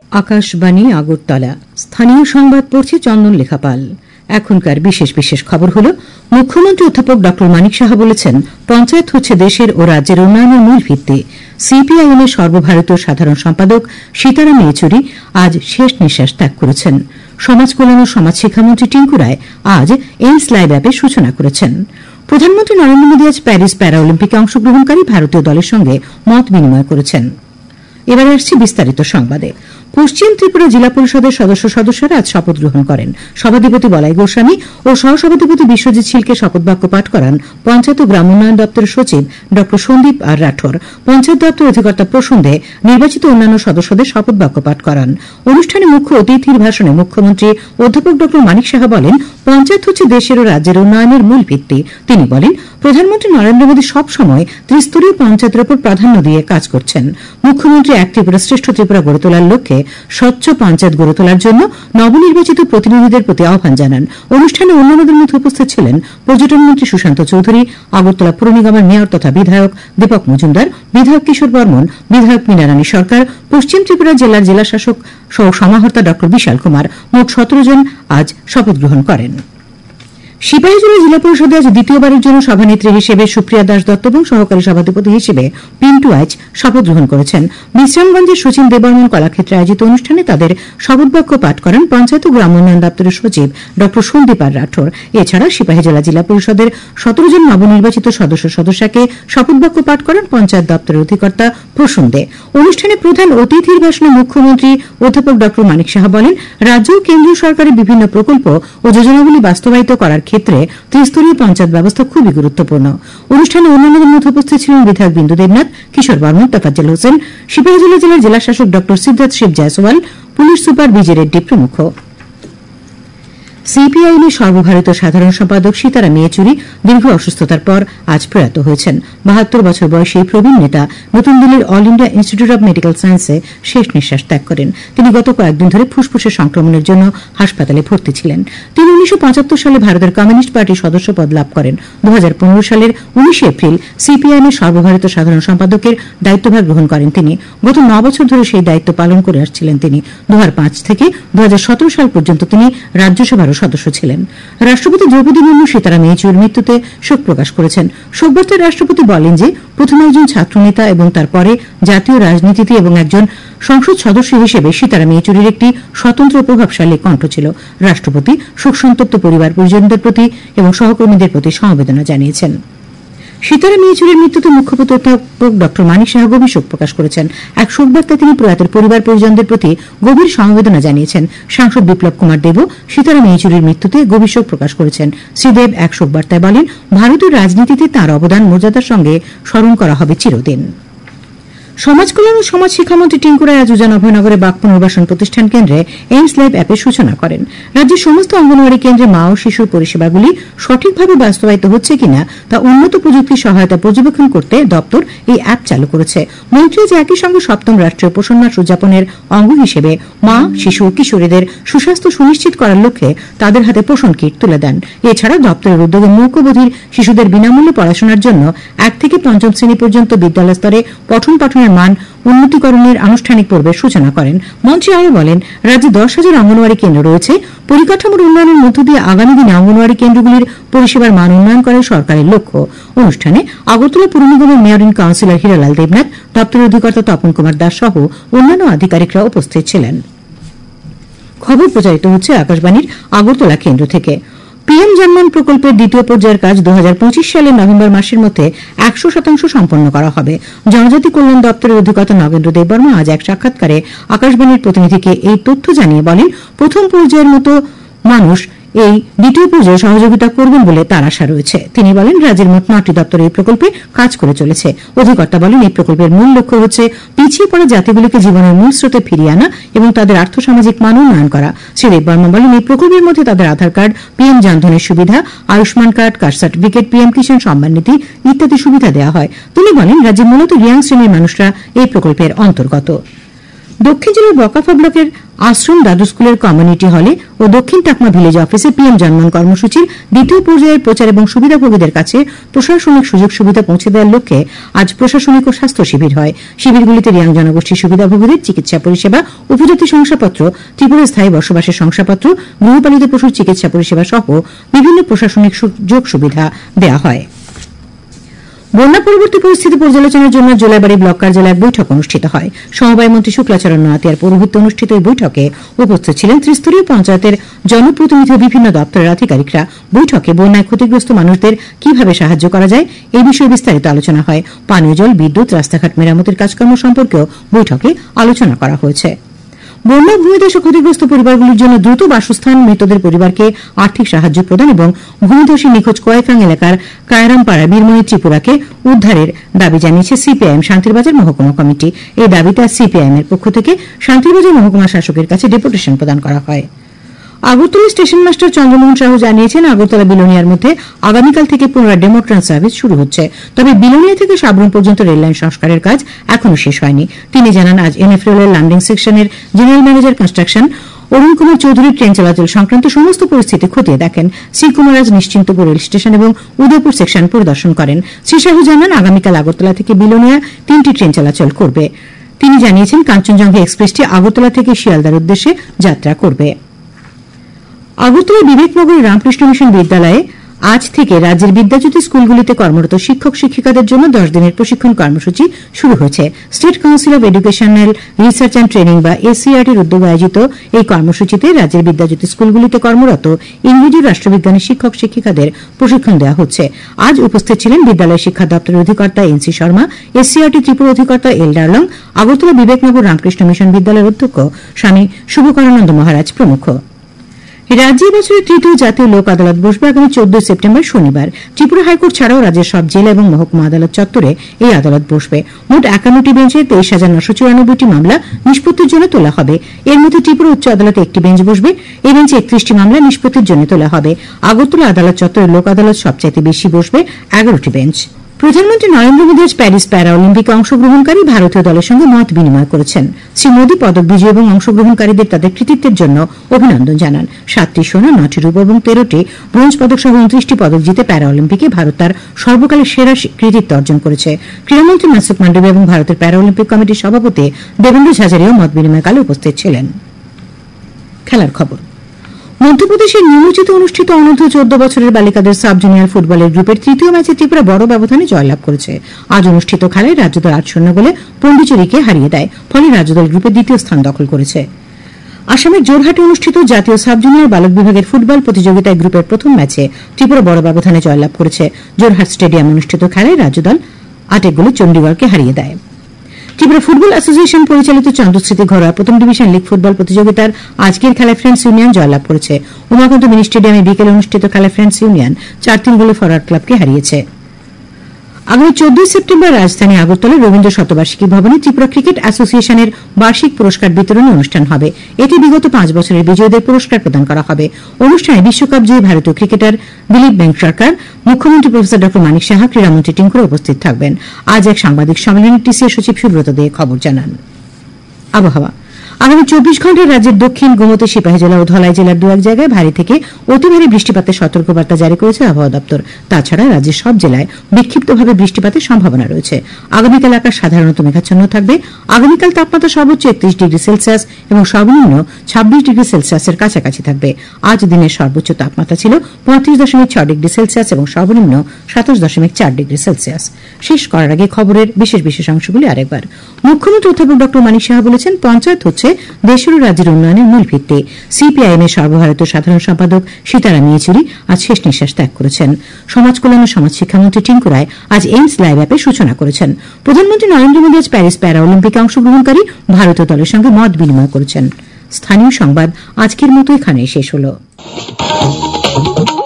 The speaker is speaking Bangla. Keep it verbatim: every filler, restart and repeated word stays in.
আকাশবাণী আগরতলা। স্থানীয় সংবাদ পড়ছে চন্দন লেখাপাল। এখনকার বিশেষ বিশেষ খবর হল, মুখ্যমন্ত্রী অধ্যাপক ড মানিক সাহা বলেছেন, পঞ্চায়েত হচ্ছে দেশের ও রাজ্যের উন্নয়নের মূল ভিত্তি। সিপিআইএম এর সর্বভারতীয় সাধারণ সম্পাদক সীতারাম ইয়েচুরি আজ শেষ নিঃশ্বাস ত্যাগ করেছেন। সমাজ কল্যাণ ও সমাজ শিক্ষামন্ত্রী টিঙ্কু রায় আজ এইমস লাইভ অ্যাপের সূচনা করেছেন। প্রধানমন্ত্রী নরেন্দ্র মোদী আজ প্যারিস প্যারা অলিম্পিকে অংশগ্রহণকারী ভারতীয় দলের সঙ্গে মত বিনিময় করেছেন। এবার আসছে বিস্তারিত সংবাদে। পশ্চিম ত্রিপুরা জেলা পরিষদের সদস্য সদস্যরা আজ শপথ গ্রহণ করেন। সভাধিপতি বলাই গোস্বামী ও সহসভাধিপতি বিশ্বজিৎ শীলকে শপথ বাক্য পাঠ করান পঞ্চায়েত ও গ্রাম উন্নয়ন দপ্তরের সচিব ড সন্দীপ আর রাঠোর। পঞ্চায়েত দপ্তর অধিকর্তা প্রসন্দে নির্বাচিত অন্যান্য সদস্যদের শপথ বাক্য পাঠ করান। অনুষ্ঠানে মুখ্য অতিথির ভাষণে মুখ্যমন্ত্রী অধ্যাপক ড মানিক সাহা বলেন, পঞ্চায়েত হচ্ছে দেশের ও রাজ্যের উন্নয়নের মূল ভিত্তি। তিনি বলেন, প্রধানমন্ত্রী নরেন্দ্র মোদী সবসময় ত্রিস্তরীয় পঞ্চায়েতের উপর প্রাধান্য দিয়ে কাজ করছেন। মুখ্যমন্ত্রী এক ত্রিপুরা শ্রেষ্ঠ ত্রিপুরা গড়ে তোলার লক্ষ্যে স্বচ্ছ পঞ্চায়েত গড়ে তোলার জন্য নবনির্বাচিত প্রতিনিধিদের প্রতি আহ্বান জানান। অনুষ্ঠানে অন্যান্যদের মধ্যে উপস্থিত ছিলেন পর্যটন মন্ত্রী সুশান্ত চৌধুরী, আগরতলা পুর নিগমের মেয়র তথা বিধায়ক দীপক মজুমদার, বিধায়ক কিশোর বর্মন, বিধায়ক মীনারানী সরকার, পশ্চিম ত্রিপুরা জেলার জেলাশাসক সহ সমাহর্তা ড বিশাল কুমার। মোট সতেরো জন আজ শপথ গ্রহণ করেন। সিপাহীজলা জেলা পরিষদে আজ দ্বিতীয়বারের জন্য সভানেত্রী হিসেবে সুপ্রিয়া দাস দত্ত এবং সহকারী সভাধিপতি হিসেবে পিন্টু আইচ শপথ গ্রহণ করেছেন। বিশ্রামগঞ্জের সচিন দেববর্মন কলাক্ষেত্রে আয়োজিত অনুষ্ঠানে তাদের শপথ বাক্য পাঠ করেন পঞ্চায়েত ও গ্রাম উন্নয়ন দপ্তরের সচিব ড সন্দীপ আর রাঠোর। এছাড়া সিপাহীজলা জেলা পরিষদের সতেরো জন নবনির্বাচিত সদস্য সদস্যকে শপথ বাক্য পাঠ করেন পঞ্চায়েত দপ্তরের অধিকর্তা প্রসন্দে। অনুষ্ঠানে প্রধান অতিথির ভাষণে মুখ্যমন্ত্রী অধ্যাপক ড মানিক সাহা বলেন, রাজ্য ও কেন্দ্রীয় সরকারের বিভিন্ন প্রকল্প ও যোজনাগুলি বাস্তবায়িত করার ক্ষেত্রে ত্রিস্তরীয় পঞ্চায়েত ব্যবস্থা খুবই গুরুত্বপূর্ণ। অনুষ্ঠানে অন্যান্যদের মধ্যে উপস্থিত ছিলেন বিধায়ক বিন্দু দেবনাথ, কিশোর বর্মন, তোফাজ্জল হোসেন, সিপাহীজলা জেলার জেলাশাসক ড Siddhartha Shiv Jaiswal, police super B J Reddy প্রমুখ। সিপিআইএম এর সর্বভারতীয় সাধারণ সম্পাদক সীতারাম ইয়েচুরি দীর্ঘ অসুস্থতার পর আজ প্রয়াত হয়েছেন। বাহাত্তর বছর বয়সী এই প্রবীণ নেতা নতুন দিল্লির all India institute of medical সায়েন্সে শেষ নিঃশ্বাস ত্যাগ করেন। তিনি গত কয়েকদিন ধরে ফুসফুসের সংক্রমণের জন্য হাসপাতালে ভর্তি ছিলেন। তিনি উনিশশো পঁচাত্তর সালে ভারতের কমিউনিস্ট পার্টির সদস্য পদ লাভ করেন। দু হাজার পনেরো সালের উনিশে এপ্রিল সিপিআইএম এর সর্বভারতীয় সাধারণ সম্পাদকের দায়িত্বভার গ্রহণ করেন তিনি। গত ন বছর ধরে সেই দায়িত্ব পালন করে আসছিলেন তিনি। দু হাজার পাঁচ থেকে দু হাজার সতেরো সাল পর্যন্ত তিনি রাজ্যসভারও সদস্য ছিলেন। রাষ্ট্রপতি দ্রৌপদী মুর্মু সীতারাম ইয়েচুরির মৃত্যুতে শোক প্রকাশ করেছেন। শোকবার্তায় রাষ্ট্রপতি বলেন যে, প্রথমে একজন ছাত্রনেতা এবং তারপরে জাতীয় রাজনীতিতে এবং একজন সংসদ সদস্য হিসেবে সীতারাম ইয়েচুরির একটি স্বতন্ত্র প্রভাবশালী কণ্ঠ ছিল। রাষ্ট্রপতি শোকসন্তপ্ত পরিবার পরিজনদের প্রতি এবং সহকর্মীদের প্রতি সমবেদনা জানিয়েছেন। সীতারাম ইয়েচুরির মৃত্যুতে মুখ্যমন্ত্রী অধ্যাপক ড মানিক সাহা গভীর শোক প্রকাশ করেছেন। এক শোকবার্তায় তিনি প্রয়াতের পরিবার পরিজনদের প্রতি গভীর সমবেদনা জানিয়েছেন। সাংসদ বিপ্লব কুমার দেবও সীতারাম ইয়েচুরির মৃত্যুতে গভীর শোক প্রকাশ করেছেন। শ্রী দেব এক শোকবার্তায় বলেন, ভারতীয় রাজনীতিতে তাঁর অবদান মর্যাদার সঙ্গে স্মরণ করা হবে চিরদিন। সমাজ কল্যাণ ও সমাজ শিক্ষামন্ত্রী টিঙ্কু রায় আজ উজান অভয়নগরে বাক পুনর্বাসন প্রতিষ্ঠান কেন্দ্রে এইমস লাইভ অ্যাপের সূচনা করেন। রাজ্যের সমস্ত অঙ্গনওয়াড়ি কেন্দ্রে মা ও শিশুর পরিষেবাগুলি সঠিকভাবে বাস্তবায়িত হচ্ছে কিনা তা উন্নত প্রযুক্তির সহায়তা পর্যবেক্ষণ করতে দপ্তর এই অ্যাপ চালু করেছে। মন্ত্রী যে একই সঙ্গে সপ্তম রাষ্ট্রীয় পোষণ মাস উদযাপনের অঙ্গ হিসেবে মা, শিশু ও কিশোরীদের সুস্বাস্থ্য সুনিশ্চিত করার লক্ষ্যে তাদের হাতে পোষণ কিট তুলে দেন। এছাড়া দপ্তরের উদ্যোগে মূকবধির শিশুদের বিনামূল্যে পড়াশোনার জন্য এক থেকে পঞ্চম শ্রেণী পর্যন্ত বিদ্যালয় স্তরে পঠন পাঠনের মান উন্নতিকরণের আনুষ্ঠানিক পর্বের সূচনা করেন। মন্ত্রী আরও বলেন, রাজ্যে দশ হাজার অঙ্গনওয়াড়ি কেন্দ্র রয়েছে। পরিকাঠামোর উন্নয়নের মধ্য দিয়ে আগামী দিনে অঙ্গনওয়াড়ি কেন্দ্রগুলির পরিষেবার মান উন্নয়ন করাই সরকারের লক্ষ্য। অনুষ্ঠানে আগরতলা পুর নিগমের mayor in councillor Hiralal Debnath, দপ্তরের অধিকর্তা তপন কুমার দাস সহ অন্যান্য আধিকারিকরা উপস্থিত ছিলেন। খবর প্রচারিত হচ্ছে আকাশবাণীর আগরতলা কেন্দ্র থেকে। পিএম জনমন প্রকল্পের দ্বিতীয় পর্যায়ের কাজ দু হাজার পঁচিশ সালের নভেম্বর মাসের মধ্যে একশো শতাংশ সম্পন্ন করা হবে। জনজাতি কল্যাণ দপ্তরের অধিকর্তা নগেন্দ্র দেববর্মা আজ এক সাক্ষাৎকারে আকাশবাণীর প্রতিনিধিকে এই তথ্য জানিয়ে বলেন, প্রথম পর্যায়ের মতো মানুষ এই দ্বিতীয় পর্যায়ে সহযোগিতা করবেন বলে তার আশা রয়েছে। তিনি বলেন, রাজ্যের মোট নটি দপ্তর এই প্রকল্পে কাজ করে চলেছে। অধিকর্তা বলেন, এই প্রকল্পের মূল লক্ষ্য হচ্ছে পিছিয়ে পড়া জাতিগুলিকে জীবনের মূল স্রোতে ফিরিয়ে আনা এবং তাদের আর্থসামাজিক মান উন্নয়ন করা। শ্রী দেববর্মা বলেন, এই প্রকল্পের মধ্যে তাদের আধার কার্ড, পিএম জনধনের সুবিধা, Ayushman card, caste certificate, PM Kisan Samman Nidhi ইত্যাদি সুবিধা দেওয়া হয়। তিনি বলেন, রাজ্যের মূলত রিয়াং শ্রেণীর মানুষরা এই প্রকল্পের অন্তর্গত। দক্ষিণ জেলার বকাফা ব্লকের আশ্রম দাদু স্কুলের কমিউনিটি হলে ও দক্ষিণ টাকমা ভিলেজ অফিসে পিএম জন্মন কর্মসূচির দ্বিতীয় পর্যায়ের প্রচার এবং সুবিধাভোগীদের কাছে প্রশাসনিক সুযোগ সুবিধা পৌঁছে দেওয়ার লক্ষ্যে আজ প্রশাসনিক ও স্বাস্থ্য শিবির হয়। শিবিরগুলিতে রিয়াং জনগোষ্ঠীর সুবিধাভোগীদের চিকিৎসা পরিষেবা, উপজাতি শংসাপত্র, ত্রিপুরা স্থায়ী বসবাসের শংসাপত্র, গৃহপালিত পশুর চিকিৎসা পরিষেবা সহ বিভিন্ন প্রশাসনিক সুযোগ সুবিধা দেওয়া হয়। বন্যা পরবর্তী পরিস্থিতি পর্যালোচনার জন্য জোলাইবাড়ি ব্লক কার্যালয়ে এক বৈঠক অনুষ্ঠিত হয়। সমবায় মন্ত্রী শুক্লাচরণ নোয়াতিয়ার পৌরোহিত্যে অনুষ্ঠিত এই বৈঠকে উপস্থিত ছিলেন ত্রিস্তরীয় পঞ্চায়েতের জনপ্রতিনিধি ও বিভিন্ন দপ্তরের আধিকারিকরা। বৈঠকে বন্যায় ক্ষতিগ্রস্ত মানুষদের কিভাবে সাহায্য করা যায় এই বিষয়ে বিস্তারিত আলোচনা হয়। পানীয় জল, বিদ্যুৎ, রাস্তাঘাট মেরামতের কাজকর্ম সম্পর্কেও বৈঠকে আলোচনা করা হয়েছে। বন্যা ভূমিধসে ক্ষতিগ্রস্ত পরিবারগুলির জন্য দ্রুত বাসস্থান, মৃতদের পরিবারকে আর্থিক সাহায্য প্রদান এবং ভূমিধসে নিখোঁজ কয়েফাং এলাকার কায়রামপাড়া বীরমণি ত্রিপুরাকে উদ্ধারের দাবি জানিয়েছে সিপিআইএম শান্তিরবাজার মহকুমা কমিটি। এই দাবিতে আজ সিপিআইএম এর পক্ষ থেকে শান্তিরবাজার মহকুমা শাসকের কাছে ডেপুটেশন প্রদান করা হয়। আগরতলা স্টেশন মাস্টার চন্দ্রমোহন সাহু জানিয়েছেন, আগরতলা বিলোনিয়ার মধ্যে আগামীকাল থেকে পুনরায় ডেমো ট্রেন সার্ভিস শুরু হচ্ছে। তবে বিলোনিয়া থেকে সাবরুম পর্যন্ত রেললাইন সংস্কারের কাজ এখনও শেষ হয়নি। তিনি জানান, আজ এনএফরেল এর ল্যান্ডিং সেকশনের general manager construction Arun Kumar Chowdhury train চলাচল সংক্রান্ত সমস্ত পরিস্থিতি খতিয়ে দেখেন। শ্রী কুমার আজ নিশ্চিন্তপুর রেল স্টেশন এবং উদয়পুর সেকশন পরিদর্শন করেন। শ্রী সাহু জানান, আগামীকাল আগরতলা থেকে বিলোনিয়া তিনটি ট্রেন চলাচল করবে। তিনি জানিয়েছেন, কাঞ্চনজঙ্ঘা এক্সপ্রেসটি আগরতলা থেকে শিয়ালদার উদ্দেশ্যে যাত্রা করবে। আগরতলা বিবেকনগরের রামকৃষ্ণ মিশন বিদ্যালয়ে আজ থেকে রাজ্যের বিদ্যাজ্যোতি স্কুলগুলিতে কর্মরত শিক্ষক শিক্ষিকাদের জন্য দশ দিনের প্রশিক্ষণ কর্মসূচি শুরু হয়েছে। State council of educational research and training বা এসসিআরটির উদ্যোগে আয়োজিত এই কর্মসূচিতে রাজ্যের বিদ্যাজ্যোতি স্কুলগুলিতে কর্মরত ইংরেজি রাষ্ট্রবিজ্ঞানের শিক্ষক শিক্ষিকাদের প্রশিক্ষণ দেওয়া হচ্ছে। আজ উপস্থিত ছিলেন বিদ্যালয় শিক্ষা দপ্তরের অধিকর্তা এনসি শর্মা, এসসিআরটি ত্রিপুরা অধিকর্তা এল ডার্লং, আগরতলা বিবেকনগর রামকৃষ্ণ মিশন বিদ্যালয়ের অধ্যক্ষ স্বামী শুভকরানন্দ মহারাজ প্রমুখ। রাজ্যে বছরের তৃতীয় জাতীয় লোক আদালত বসবে আগামী চৌদ্দই সেপ্টেম্বর শনিবার। ত্রিপুরা হাইকোর্ট ছাড়াও রাজ্যের সব জেলা এবং মহকুমা আদালত চত্বরে এই আদালত বসবে। মোট একান্নটি বেঞ্চে তেইশ হাজার নশো চুরানব্বইটি মামলা নিষ্পত্তির জন্য তোলা হবে। এর মধ্যে ত্রিপুরা উচ্চ আদালতে একটি বেঞ্চ বসবে। এই বেঞ্চে একত্রিশটি মামলা নিষ্পত্তির জন্য তোলা হবে। আগরতলা আদালত চত্বরে লোক আদালত সবচাইতে বেশি বসবে, এগারোটি বেঞ্চ। প্রধানমন্ত্রী নরেন্দ্র মোদী আজ প্যারিস প্যারা অলিম্পিকে অংশগ্রহণকারী ভারতীয় দলের সঙ্গে মত বিনিময় করেছেন। শ্রী মোদী পদক বিজয়ী এবং অংশগ্রহণকারীদের তাদের কৃতিত্বের জন্য অভিনন্দন জানান। সাতটি সোনা, নটি রূপ এবং তেরোটি ব্রোঞ্জ পদক সহ উনত্রিশটি পদক জিতে প্যারা অলিম্পিকে ভারত তার সর্বকালের সেরা কৃতিত্ব অর্জন করেছে। ক্রীড়ামন্ত্রী মনসুখ মান্ডভিয়া এবং ভারতের প্যারা অলিম্পিক কমিটির সভাপতি দেবেন্দ্র ঝাঝারিয়াও মত বিনিময়কালে উপস্থিত ছিলেন। খেলার খবর। মধ্যপ্রদেশের নিমুচিতে অনুষ্ঠিত অনূর্ধ্ব চোদ্দ বছরের বালিকাদের সাব জুনিয়র ফুটবলের গ্রুপের তৃতীয় ম্যাচে ত্রিপুরা বড় ব্যবধানে জয়লাভ করেছে। আজ অনুষ্ঠিত খেলায় রাজ্যদল আট শূন্য গোলে পন্ডিচেরিকে হারিয়ে দেয়, ফলে রাজ্যদল গ্রুপে দ্বিতীয় স্থান দখল করেছে। আসামের জোরহাটে অনুষ্ঠিত জাতীয় সাব জুনিয়র বালক বিভাগের ফুটবল প্রতিযোগিতায় গ্রুপের প্রথম ম্যাচে ত্রিপুরা বড় ব্যবধানে জয়লাভ করেছে। জোরহাট স্টেডিয়াম অনুষ্ঠিত খেলায় রাজ্যদল আটেক গোলে চণ্ডীগড়কে হারিয়ে দেয়। ত্রিপুরা ফুটবল অ্যাসোসিয়েশন পরিচালিত চন্দ্রস্মৃতি ঘরোয়া প্রথম ডিভিশন লিগ ফুটবল প্রতিযোগিতার আজকের খেলায় ফ্রেন্ডস ইউনিয়ন জয়লাভ করেছে। উমাকান্ত মিনি স্টেডিয়ামে বিকেলে অনুষ্ঠিত খেলায় ফ্রেন্ডস ইউনিয়ন চার তিন গোলে ফরওয়ার্ড ক্লাবকে হারিয়েছে। আগামী চৌদ্দই সেপ্টেম্বর রাজধানী আগরতলার রবীন্দ্র শতবার্ষিকী ভবনে ত্রিপুরা ক্রিকেট অ্যাসোসিয়েশনের বার্ষিক পুরস্কার বিতরণ অনুষ্ঠান হবে। এতে বিগত পাঁচ বছরের বিজয়ীদের পুরস্কার প্রদান করা হবে। অনুষ্ঠানে বিশ্বকাপ জয়ী ভারতীয় ক্রিকেটার দিলীপ বেঙ্কসরকার, মুখ্যমন্ত্রী প্রফেসর ডক্টর মানিক সাহা, ক্রীড়ামন্ত্রী টিঙ্কুরা উপস্থিত থাকবেন। আজ এক সাংবাদিক সম্মেলনে টিসিএ সচিব সুব্রত দে খবর জানান। আবহাওয়া। আগামী চব্বিশ ঘন্টায় রাজ্যের দক্ষিণ, গোমতী, সিপাহীজলা ও ধলাই জেলার দু এক জায়গায় ভারী থেকে অতি ভারী বৃষ্টিপাতের সতর্কবার্তা জারি করেছে আবহাওয়া দপ্তর। তাছাড়া রাজ্যের সব জেলায় বিক্ষিপ্তভাবে বৃষ্টিপাতের সম্ভাবনা রয়েছে। আগামীকাল আকাশ সাধারণত মেঘাচ্ছন্ন থাকবে। আগামীকাল তাপমাত্রা সর্বোচ্চ একত্রিশ ডিগ্রি সেলসিয়াস এবং সর্বনিম্ন ছাব্বিশ ডিগ্রি সেলসিয়াসের কাছাকাছি থাকবে। আজ দিনের সর্বোচ্চ তাপমাত্রা ছিল পঁয়ত্রিশ দশমিক ছয় ডিগ্রি সেলসিয়াস এবং সর্বনিম্ন সাতাশ দশমিক চার ডিগ্রি সেলসিয়াস। শেষ করার আগে খবরের বিশেষ বিশেষ অংশগুলি আরেকবার। মুখ্যমন্ত্রী অধ্যাপক ডক্টর মানিক সাহা বলেছেন, পঞ্চায়েত হচ্ছে দেশের ও রাজ্যের উন্নয়নের মূল ভিত্তি। সিপিআইএম এর সর্বভারতীয় সাধারণ সম্পাদক সীতারাম ইয়েচুরি আজ শেষ নিঃশ্বাস ত্যাগ করেছেন। সমাজ কল্যাণ ও সমাজ শিক্ষামন্ত্রী টিঙ্কু রায় আজ এইমস লাইভ অ্যাপের সূচনা করেছেন। প্রধানমন্ত্রী নরেন্দ্র মোদী আজ প্যারিস প্যারা অলিম্পিকে অংশগ্রহণকারী ভারতীয় দলের সঙ্গে মত বিনিময় করেছেন। স্থানীয় সংবাদ আজকের মতো এখানেই শেষ হল।